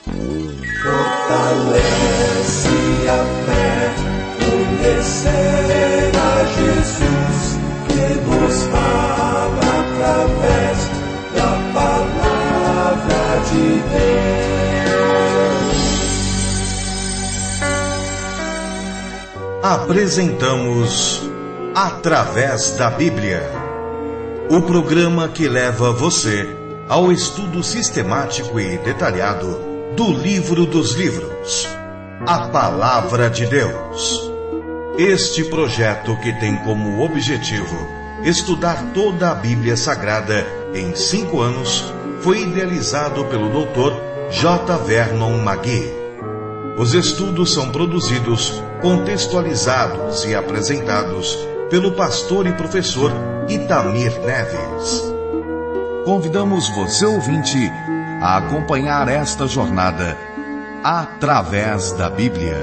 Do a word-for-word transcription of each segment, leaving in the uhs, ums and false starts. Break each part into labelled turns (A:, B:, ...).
A: Fortalece a fé, conhecer a Jesus, que nos fala através da palavra de Deus.
B: Apresentamos Através da Bíblia, o programa que leva você ao estudo sistemático e detalhado do livro dos livros, a Palavra de Deus. Este projeto, que tem como objetivo estudar toda a Bíblia Sagrada em cinco anos, foi idealizado pelo doutor J. Vernon McGee. Os estudos são produzidos, contextualizados e apresentados pelo pastor e professor Itamir Neves. Convidamos você, ouvinte, a acompanhar esta jornada através da Bíblia.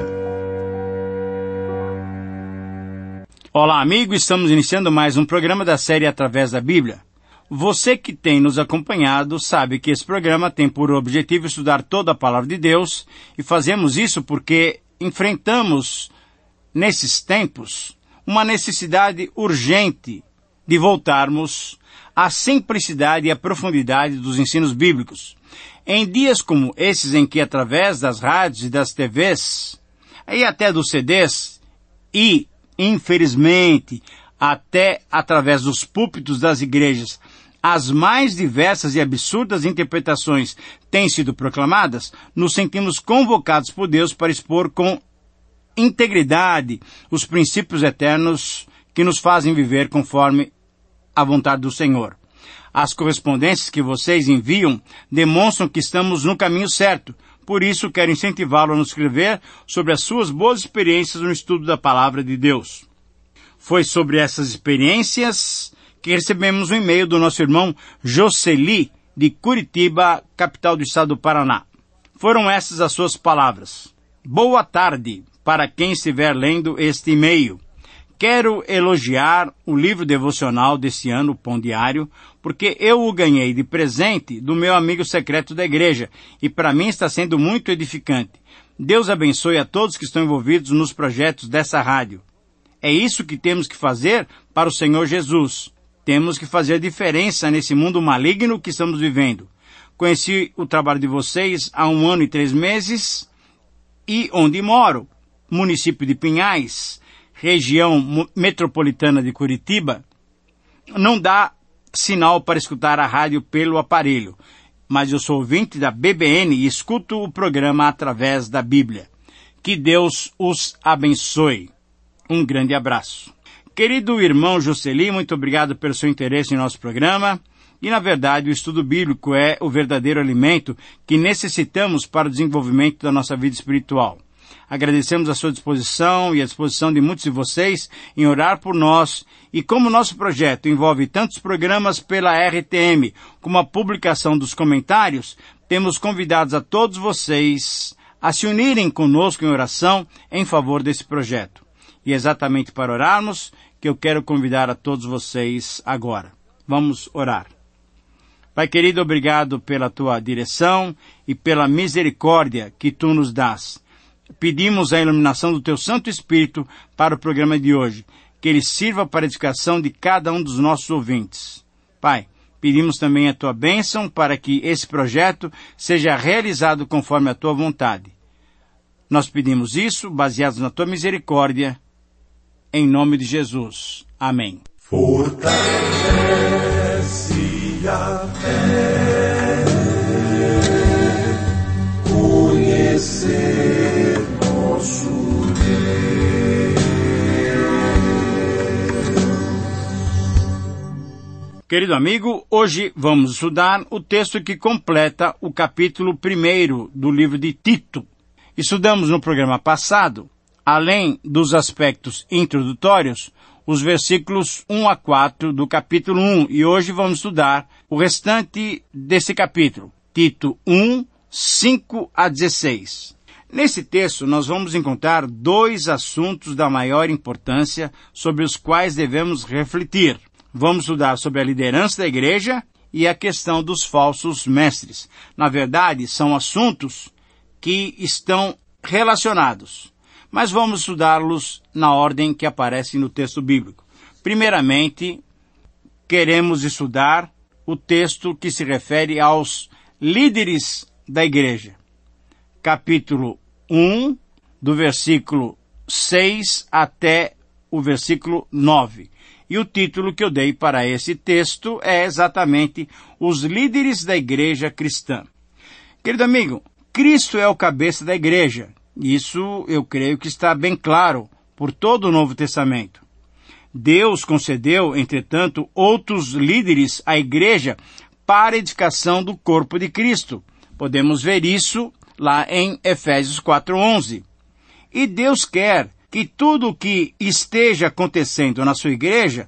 C: Olá, amigo, estamos iniciando mais um programa da série Através da Bíblia. Você que tem nos acompanhado sabe que esse programa tem por objetivo estudar toda a Palavra de Deus, e fazemos isso porque enfrentamos, nesses tempos, uma necessidade urgente de voltarmos à simplicidade e à profundidade dos ensinos bíblicos. Em dias como esses, em que através das rádios e das T Vs, e até dos C Ds, e, infelizmente, até através dos púlpitos das igrejas, as mais diversas e absurdas interpretações têm sido proclamadas, nos sentimos convocados por Deus para expor com integridade os princípios eternos que nos fazem viver conforme a vontade do Senhor. As correspondências que vocês enviam demonstram que estamos no caminho certo. Por isso, quero incentivá-lo a nos escrever sobre as suas boas experiências no estudo da Palavra de Deus. Foi sobre essas experiências que recebemos um e-mail do nosso irmão Joseli, de Curitiba, capital do estado do Paraná. Foram essas as suas palavras. Boa tarde para quem estiver lendo este e-mail. Quero elogiar o livro devocional desse ano, o Pão Diário, porque eu o ganhei de presente do meu amigo secreto da igreja, e para mim está sendo muito edificante. Deus abençoe a todos que estão envolvidos nos projetos dessa rádio. É isso que temos que fazer para o Senhor Jesus. Temos que fazer diferença nesse mundo maligno que estamos vivendo. Conheci o trabalho de vocês há um ano e três meses, e onde moro, município de Pinhais, região metropolitana de Curitiba, não dá sinal para escutar a rádio pelo aparelho, mas eu sou ouvinte da B B N e escuto o programa através da Bíblia. Que Deus os abençoe. Um grande abraço. Querido irmão Joseli, muito obrigado pelo seu interesse em nosso programa. E, na verdade, o estudo bíblico é o verdadeiro alimento que necessitamos para o desenvolvimento da nossa vida espiritual. Agradecemos a sua disposição e a disposição de muitos de vocês em orar por nós, e como nosso projeto envolve tantos programas pela R T M como a publicação dos comentários, temos convidado a todos vocês a se unirem conosco em oração em favor desse projeto. E é exatamente para orarmos que eu quero convidar a todos vocês agora. Vamos orar. Pai querido, obrigado pela tua direção e pela misericórdia que tu nos dás. Pedimos a iluminação do teu Santo Espírito para o programa de hoje, que ele sirva para a edificação de cada um dos nossos ouvintes. Pai, pedimos também a tua bênção para que esse projeto seja realizado conforme a tua vontade. Nós pedimos isso baseados na tua misericórdia, em nome de Jesus. Amém.
A: Fortalece a fé, conhecer nosso Deus.
C: Querido amigo, hoje vamos estudar o texto que completa o capítulo primeiro do livro de Tito. Estudamos no programa passado, além dos aspectos introdutórios, os versículos um a quatro do capítulo um, e hoje vamos estudar o restante desse capítulo, Tito um, cinco a dezesseis. Nesse texto, nós vamos encontrar dois assuntos da maior importância sobre os quais devemos refletir. Vamos estudar sobre a liderança da igreja e a questão dos falsos mestres. Na verdade, são assuntos que estão relacionados, mas vamos estudá-los na ordem que aparece no texto bíblico. Primeiramente, queremos estudar o texto que se refere aos líderes da igreja. Capítulo um, do versículo seis até o versículo nove. E o título que eu dei para esse texto é exatamente Os Líderes da Igreja Cristã. Querido amigo, Cristo é o cabeça da igreja. Isso eu creio que está bem claro por todo o Novo Testamento. Deus concedeu, entretanto, outros líderes à igreja para a edificação do corpo de Cristo. Podemos ver isso lá em Efésios quatro, onze. E Deus quer que tudo o que esteja acontecendo na sua igreja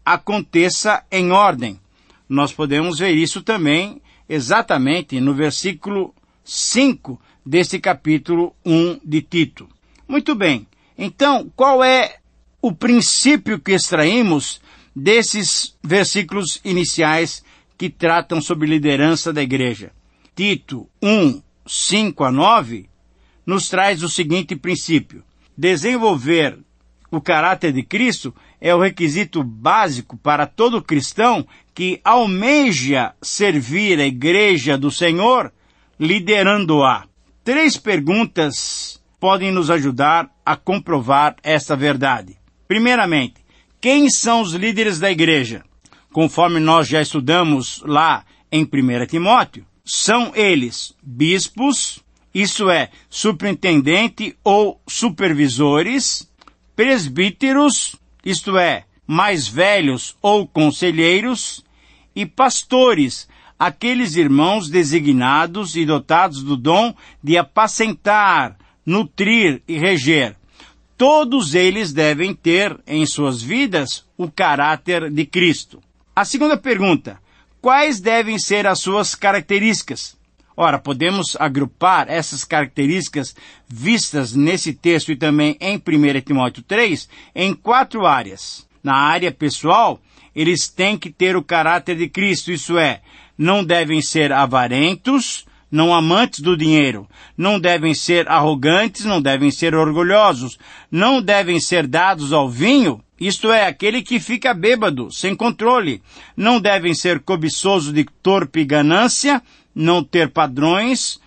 C: aconteça em ordem. Nós podemos ver isso também exatamente no versículo cinco deste capítulo um de Tito. Muito bem, então qual é o princípio que extraímos desses versículos iniciais que tratam sobre liderança da igreja? Tito um, cinco a nove nos traz o seguinte princípio: desenvolver o caráter de Cristo é o requisito básico para todo cristão que almeja servir a igreja do Senhor, liderando-a. Três perguntas podem nos ajudar a comprovar esta verdade. Primeiramente, quem são os líderes da igreja? Conforme nós já estudamos lá em primeiro Timóteo, são eles bispos, isso é, superintendente ou supervisores, presbíteros, isto é, mais velhos ou conselheiros, e pastores, aqueles irmãos designados e dotados do dom de apacentar, nutrir e reger. Todos eles devem ter em suas vidas o caráter de Cristo. A segunda pergunta: quais devem ser as suas características? Ora, podemos agrupar essas características vistas nesse texto e também em primeiro Timóteo três em quatro áreas. Na área pessoal, eles têm que ter o caráter de Cristo, isso é, não devem ser avarentos, não amantes do dinheiro, não devem ser arrogantes, não devem ser orgulhosos, não devem ser dados ao vinho, isto é, aquele que fica bêbado, sem controle, não devem ser cobiçosos de torpe ganância, não ter padrões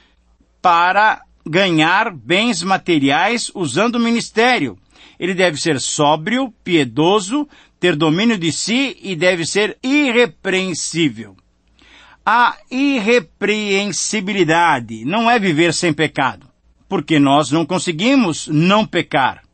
C: para ganhar bens materiais usando o ministério. Ele deve ser sóbrio, piedoso, ter domínio de si e deve ser irrepreensível. A irrepreensibilidade não é viver sem pecado, porque nós não conseguimos não pecar.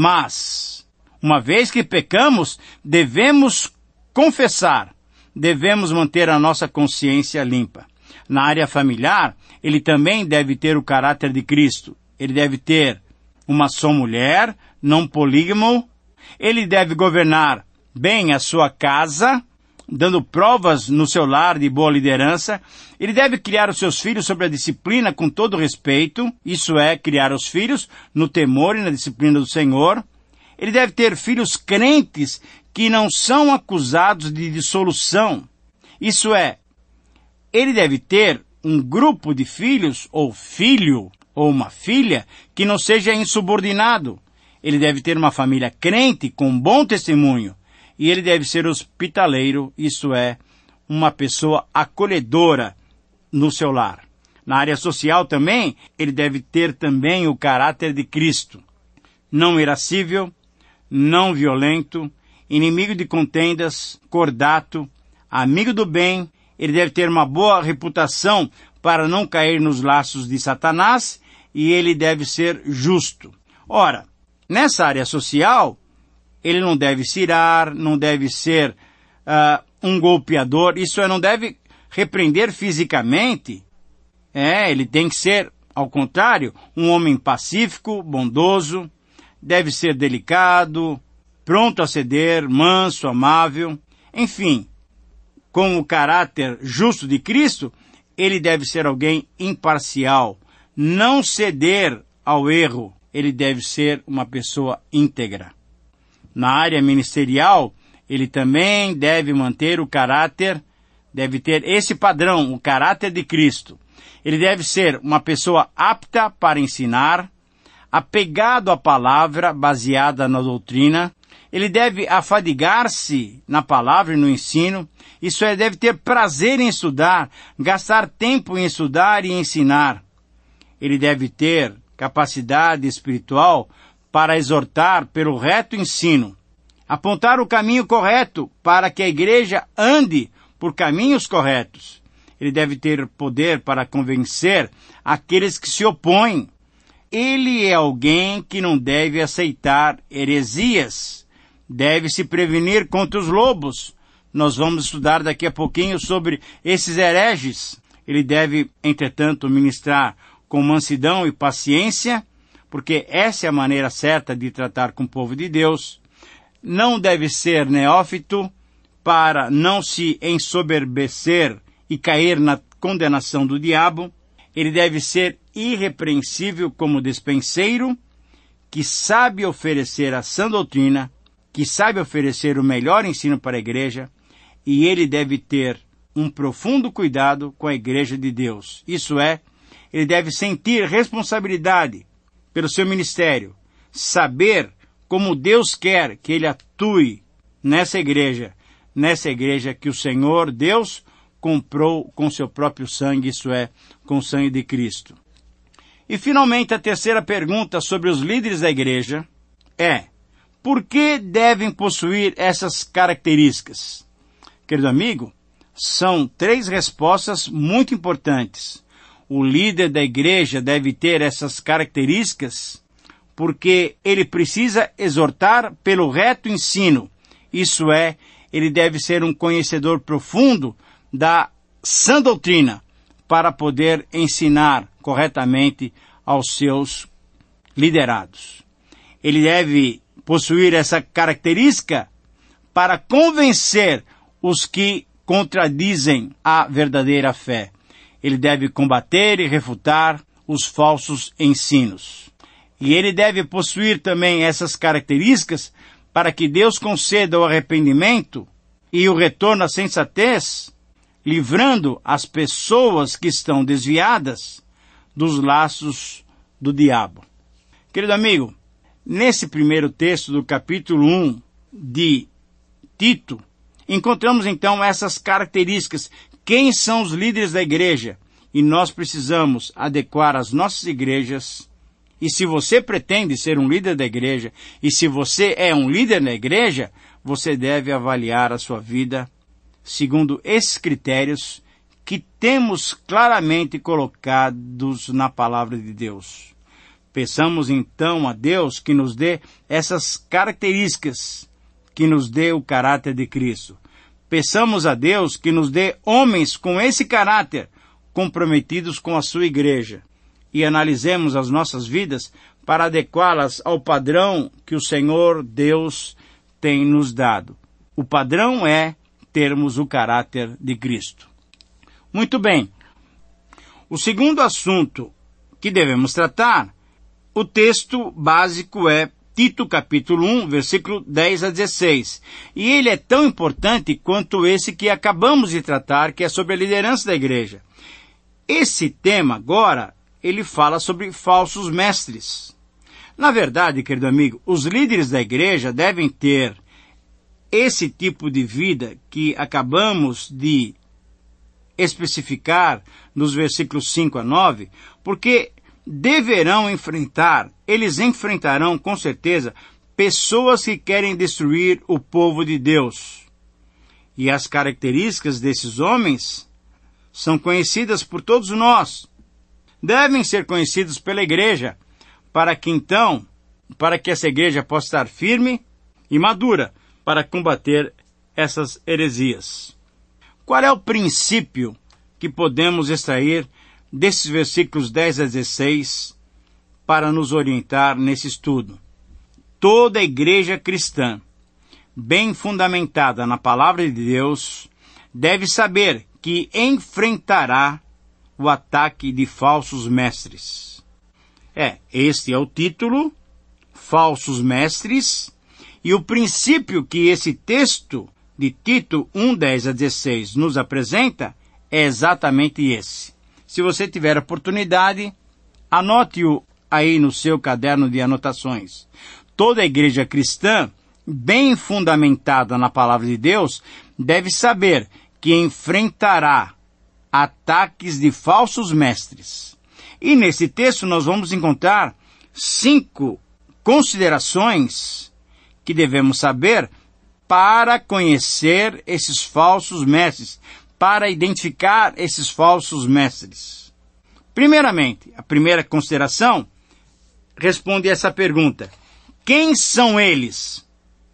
C: Mas, uma vez que pecamos, devemos confessar, devemos manter a nossa consciência limpa. Na área familiar, ele também deve ter o caráter de Cristo. Ele deve ter uma só mulher, não polígamo. Ele deve governar bem a sua casa, dando provas no seu lar de boa liderança. Ele deve criar os seus filhos sob a disciplina com todo respeito, isso é, criar os filhos no temor e na disciplina do Senhor. Ele deve ter filhos crentes que não são acusados de dissolução, isso é, ele deve ter um grupo de filhos, ou filho, ou uma filha, que não seja insubordinado. Ele deve ter uma família crente com bom testemunho. E ele deve ser hospitaleiro, isso é, uma pessoa acolhedora no seu lar. Na área social também, ele deve ter também o caráter de Cristo. Não irascível, não violento, inimigo de contendas, cordato, amigo do bem. Ele deve ter uma boa reputação para não cair nos laços de Satanás e ele deve ser justo. Ora, nessa área social, ele não deve se irar, não deve ser uh, um golpeador, isso é, não deve repreender fisicamente. É, ele tem que ser, ao contrário, um homem pacífico, bondoso, deve ser delicado, pronto a ceder, manso, amável, enfim. Com o caráter justo de Cristo, ele deve ser alguém imparcial, não ceder ao erro, ele deve ser uma pessoa íntegra. Na área ministerial, ele também deve manter o caráter, deve ter esse padrão, o caráter de Cristo. Ele deve ser uma pessoa apta para ensinar, apegado à palavra baseada na doutrina. Ele deve afadigar-se na palavra e no ensino. Isso é, deve ter prazer em estudar, gastar tempo em estudar e ensinar. Ele deve ter capacidade espiritual para exortar pelo reto ensino, apontar o caminho correto para que a igreja ande por caminhos corretos. Ele deve ter poder para convencer aqueles que se opõem. Ele é alguém que não deve aceitar heresias. Deve se prevenir contra os lobos. Nós vamos estudar daqui a pouquinho sobre esses hereges. Ele deve, entretanto, ministrar com mansidão e paciência, porque essa é a maneira certa de tratar com o povo de Deus. Não deve ser neófito para não se ensoberbecer e cair na condenação do diabo. Ele deve ser irrepreensível como despenseiro, que sabe oferecer a sã doutrina, que sabe oferecer o melhor ensino para a igreja, e ele deve ter um profundo cuidado com a igreja de Deus. Isso é, ele deve sentir responsabilidade pelo seu ministério, saber como Deus quer que ele atue nessa igreja, nessa igreja que o Senhor Deus comprou com seu próprio sangue, isso é, com o sangue de Cristo. E finalmente a terceira pergunta sobre os líderes da igreja é: por que devem possuir essas características? Querido amigo, são três respostas muito importantes. O líder da igreja deve ter essas características porque ele precisa exortar pelo reto ensino. Isso é, ele deve ser um conhecedor profundo da sã doutrina para poder ensinar corretamente aos seus liderados. Ele deve possuir essa característica para convencer os que contradizem a verdadeira fé. Ele deve combater e refutar os falsos ensinos. E ele deve possuir também essas características para que Deus conceda o arrependimento e o retorno à sensatez, livrando as pessoas que estão desviadas dos laços do diabo. Querido amigo, nesse primeiro texto do capítulo um de Tito, encontramos então essas características. Quem são os líderes da igreja? E nós precisamos adequar as nossas igrejas. E se você pretende ser um líder da igreja, e se você é um líder na igreja, você deve avaliar a sua vida segundo esses critérios que temos claramente colocados na palavra de Deus. Peçamos então a Deus que nos dê essas características, que nos dê o caráter de Cristo. Peçamos a Deus que nos dê homens com esse caráter, comprometidos com a sua igreja. E analisemos as nossas vidas para adequá-las ao padrão que o Senhor Deus tem nos dado. O padrão é termos o caráter de Cristo. Muito bem. O segundo assunto que devemos tratar, o texto básico é Tito capítulo um, versículo dez a dezesseis. E ele é tão importante quanto esse que acabamos de tratar, que é sobre a liderança da igreja. Esse tema agora, ele fala sobre falsos mestres. Na verdade, querido amigo, os líderes da igreja devem ter esse tipo de vida que acabamos de especificar nos versículos cinco a nove, porque deverão enfrentar, eles enfrentarão com certeza, pessoas que querem destruir o povo de Deus. E as características desses homens são conhecidas por todos nós. Devem ser conhecidos pela igreja, para que então, para que essa igreja possa estar firme e madura para combater essas heresias. Qual é o princípio que podemos extrair desses versículos dez a dezesseis para nos orientar nesse estudo? Toda igreja cristã, bem fundamentada na palavra de Deus, deve saber que enfrentará o ataque de falsos mestres. É, este é o título, falsos mestres, e o princípio que esse texto de Tito um, dez a dezesseis nos apresenta é exatamente esse. Se você tiver oportunidade, anote-o aí no seu caderno de anotações. Toda igreja cristã, bem fundamentada na palavra de Deus, deve saber que enfrentará ataques de falsos mestres. E nesse texto nós vamos encontrar cinco considerações que devemos saber para conhecer esses falsos mestres, para identificar esses falsos mestres. Primeiramente, a primeira consideração responde a essa pergunta: quem são eles?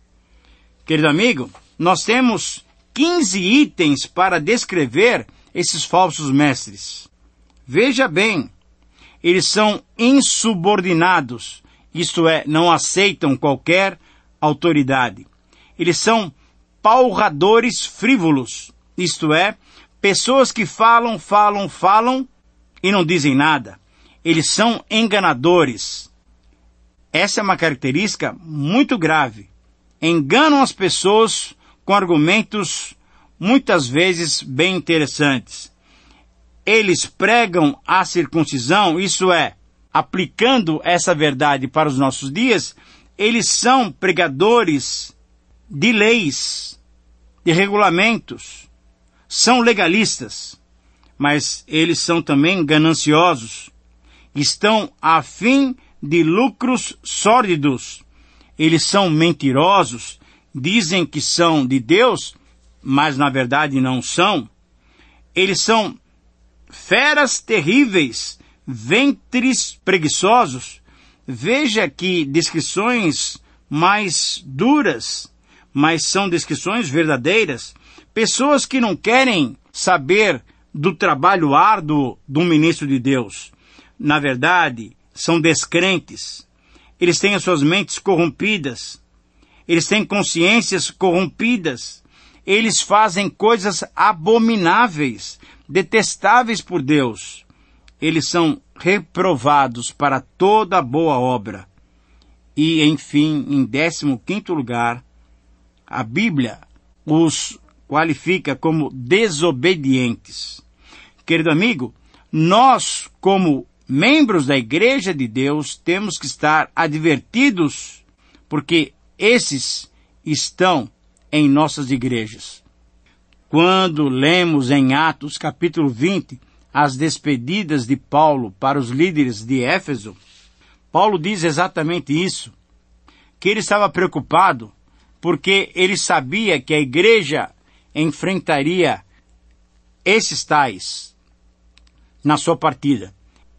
C: Querido amigo, nós temos quinze itens para descrever esses falsos mestres. Veja bem, eles são insubordinados, isto é, não aceitam qualquer autoridade. Eles são palradores frívolos, isto é, pessoas que falam, falam, falam e não dizem nada. Eles são enganadores. Essa é uma característica muito grave. Enganam as pessoas com argumentos muitas vezes bem interessantes. Eles pregam a circuncisão, isso é, aplicando essa verdade para os nossos dias, eles são pregadores de leis, de regulamentos, são legalistas, mas eles são também gananciosos, estão a fim de lucros sórdidos, eles são mentirosos, dizem que são de Deus, mas na verdade não são. Eles são feras terríveis, ventres preguiçosos. Veja que descrições mais duras, mas são descrições verdadeiras. Pessoas que não querem saber do trabalho árduo do ministro de Deus. Na verdade, são descrentes. Eles têm as suas mentes corrompidas. Eles têm consciências corrompidas. Eles fazem coisas abomináveis, detestáveis por Deus. Eles são reprovados para toda boa obra. E, enfim, em décimo quinto lugar, a Bíblia os qualifica como desobedientes. Querido amigo, nós, como membros da Igreja de Deus, temos que estar advertidos, porque esses estão em nossas igrejas. Quando lemos em Atos capítulo vinte as despedidas de Paulo para os líderes de Éfeso, Paulo diz exatamente isso, que ele estava preocupado porque ele sabia que a igreja enfrentaria esses tais na sua partida.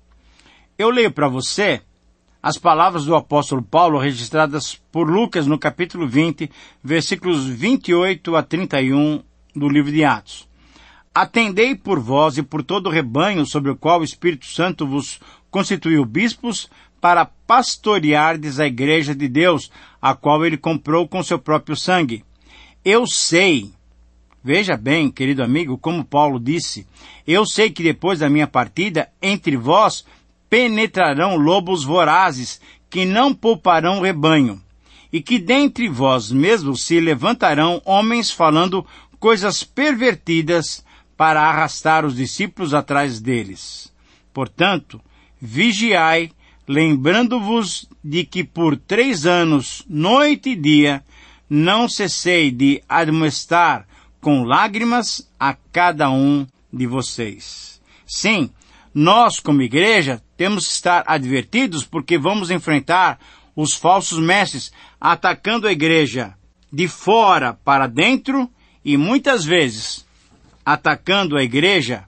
C: Eu leio para você as palavras do apóstolo Paulo registradas por Lucas no capítulo vinte, versículos vinte e oito a trinta e um do livro de Atos. Atendei por vós e por todo o rebanho sobre o qual o Espírito Santo vos constituiu bispos para pastoreardes a igreja de Deus, a qual ele comprou com seu próprio sangue. Eu sei, veja bem, querido amigo, como Paulo disse, eu sei que depois da minha partida, entre vós penetrarão lobos vorazes, que não pouparão o rebanho, e que dentre vós mesmos se levantarão homens falando coisas pervertidas para arrastar os discípulos atrás deles. Portanto, vigiai, lembrando-vos de que por três anos, noite e dia, não cessei de admoestar com lágrimas a cada um de vocês. Sim, nós, como igreja, temos que estar advertidos porque vamos enfrentar os falsos mestres atacando a igreja de fora para dentro e muitas vezes atacando a igreja,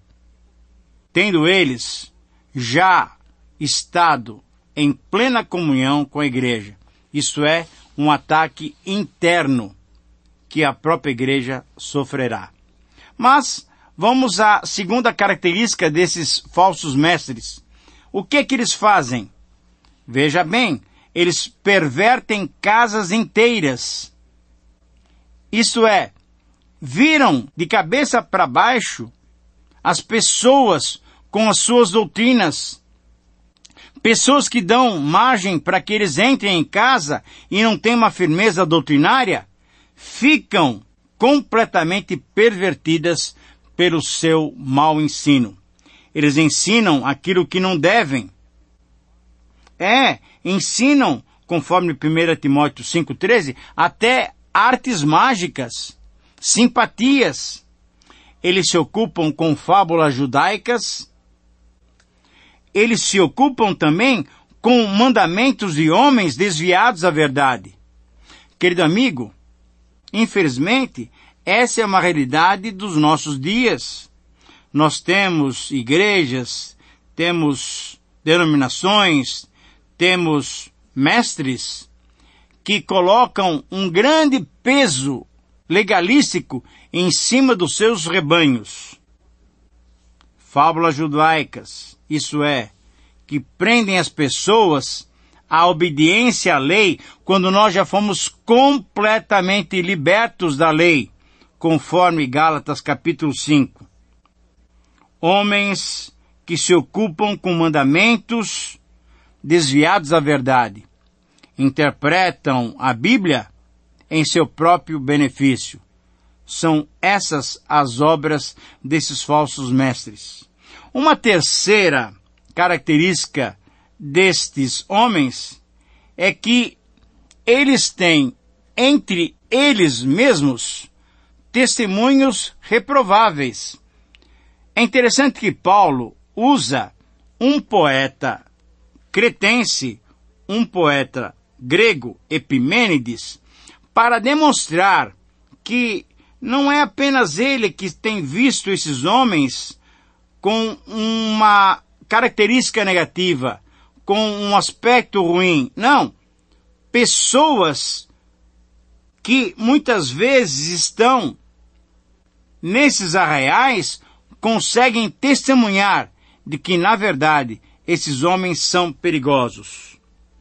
C: tendo eles já estado em plena comunhão com a igreja. Isto é, um ataque interno que a própria igreja sofrerá. Mas vamos à segunda característica desses falsos mestres. O que que eles fazem? Veja bem, eles pervertem casas inteiras. Isto é, viram de cabeça para baixo as pessoas com as suas doutrinas. Pessoas que dão margem para que eles entrem em casa e não têm uma firmeza doutrinária, ficam completamente pervertidas pelo seu mau ensino. Eles ensinam aquilo que não devem. É, ensinam, conforme primeiro Timóteo cinco, treze, até artes mágicas, simpatias. Eles se ocupam com fábulas judaicas. Eles se ocupam também com mandamentos de homens desviados da verdade. Querido amigo, infelizmente, essa é uma realidade dos nossos dias. Nós temos igrejas, temos denominações, temos mestres que colocam um grande peso legalístico em cima dos seus rebanhos. Fábulas judaicas, isso é, que prendem as pessoas à obediência à lei quando nós já fomos completamente libertos da lei, conforme Gálatas capítulo cinco. Homens que se ocupam com mandamentos desviados da verdade, interpretam a Bíblia em seu próprio benefício. São essas as obras desses falsos mestres. Uma terceira característica destes homens é que eles têm entre eles mesmos testemunhos reprováveis. É interessante que Paulo usa um poeta cretense, um poeta grego, Epimênides, para demonstrar que não é apenas ele que tem visto esses homens com uma característica negativa, com um aspecto ruim. Não. Pessoas que muitas vezes estão nesses arraiais conseguem testemunhar de que, na verdade, esses homens são perigosos.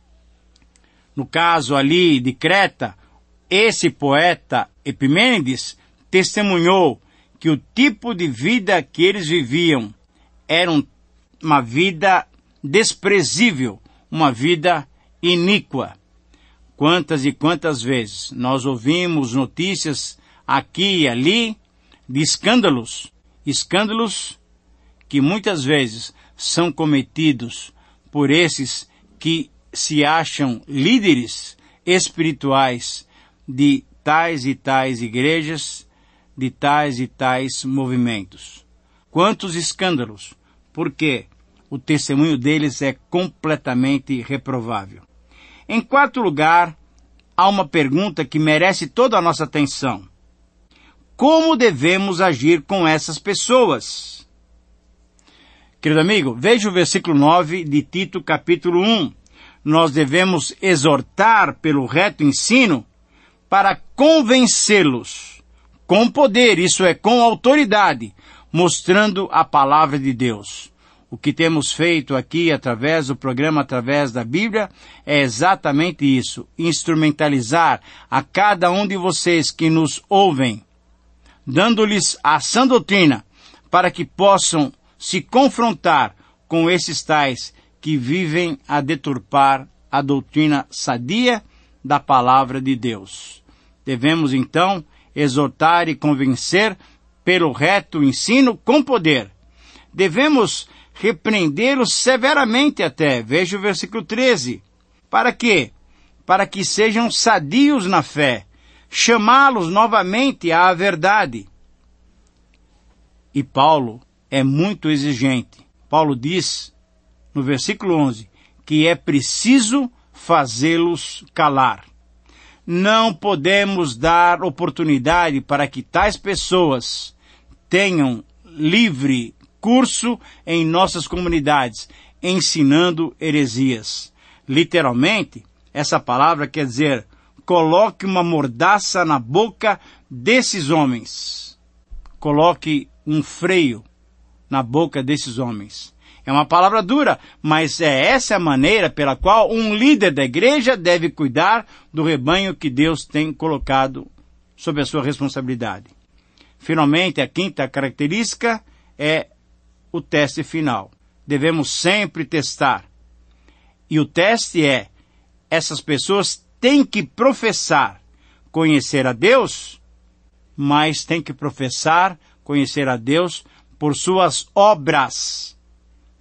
C: No caso ali de Creta, esse poeta Epimênides testemunhou que o tipo de vida que eles viviam era um, uma vida desprezível, uma vida iníqua. Quantas e quantas vezes nós ouvimos notícias aqui e ali de escândalos, escândalos que muitas vezes são cometidos por esses que se acham líderes espirituais de tais e tais igrejas, de tais e tais movimentos. Quantos escândalos, porque o testemunho deles é completamente reprovável. Em quarto lugar, há uma pergunta que merece toda a nossa atenção. Como devemos agir com essas pessoas? Querido amigo, veja o versículo nove de Tito, capítulo um. Nós devemos exortar pelo reto ensino para convencê-los com poder, isso é, com autoridade, mostrando a palavra de Deus. O que temos feito aqui através do programa, através da Bíblia, é exatamente isso, instrumentalizar a cada um de vocês que nos ouvem, dando-lhes a sã doutrina, para que possam se confrontar com esses tais que vivem a deturpar a doutrina sadia da palavra de Deus. Devemos, então, exortar e convencer pelo reto ensino com poder. Devemos repreendê-los severamente até, veja o versículo treze. Para quê? Para que sejam sadios na fé, chamá-los novamente à verdade. E Paulo é muito exigente. Paulo diz, no versículo onze, que é preciso fazê-los calar. Não podemos dar oportunidade para que tais pessoas tenham livre curso em nossas comunidades, ensinando heresias. Literalmente, essa palavra quer dizer, coloque uma mordaça na boca desses homens. Coloque um freio na boca desses homens. É uma palavra dura, mas é essa a maneira pela qual um líder da igreja deve cuidar do rebanho que Deus tem colocado sob a sua responsabilidade. Finalmente, a quinta característica é o teste final. Devemos sempre testar. E o teste é, essas pessoas têm que professar conhecer a Deus, mas têm que professar conhecer a Deus por suas obras.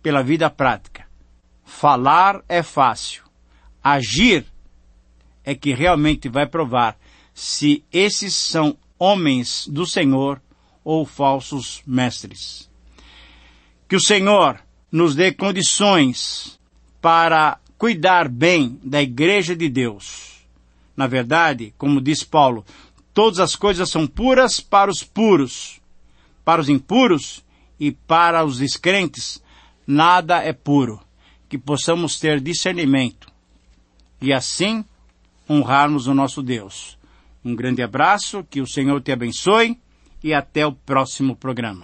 C: pela vida prática. Falar é fácil. Agir é que realmente vai provar se esses são homens do Senhor ou falsos mestres. Que o Senhor nos dê condições para cuidar bem da igreja de Deus. Na verdade, como diz Paulo, todas as coisas são puras para os puros. Para os impuros e para os descrentes, nada é puro. Que possamos ter discernimento e assim honrarmos o nosso Deus. Um grande abraço, que o Senhor te abençoe e até o próximo programa.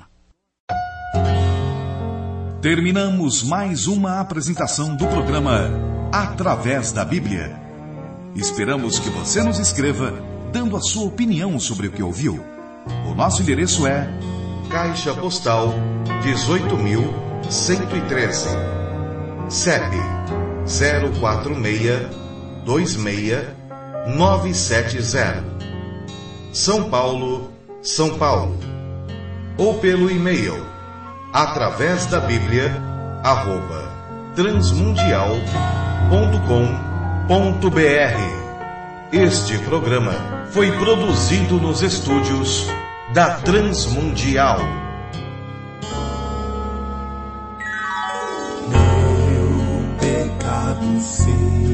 B: Terminamos mais uma apresentação do programa Através da Bíblia. Esperamos que você nos escreva dando a sua opinião sobre o que ouviu. O nosso endereço é Caixa Postal dezoito mil cento e treze, C E P zero quatro seis dois seis nove sete zero, São Paulo, São Paulo. Ou pelo e-mail através da Bíblia arroba transmundial ponto com ponto br. Este programa foi produzido nos estúdios da Transmundial.
A: Meu pecado sei.